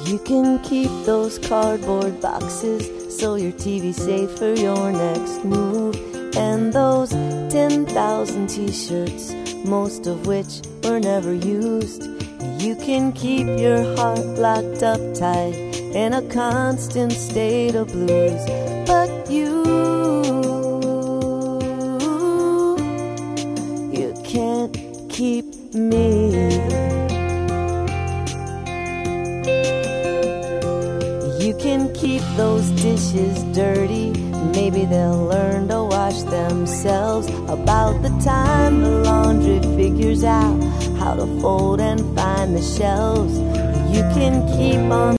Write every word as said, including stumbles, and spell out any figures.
You can keep those cardboard boxes so your T V's safe for your next move. And those ten thousand t-shirts, most of which were never used. You can keep your heart locked up tight in a constant state of blues. But you, you can't keep me. You can keep those dishes dirty, maybe they'll learn to wash themselves. About the time the laundry figures out how to fold and find the shelves. You can keep on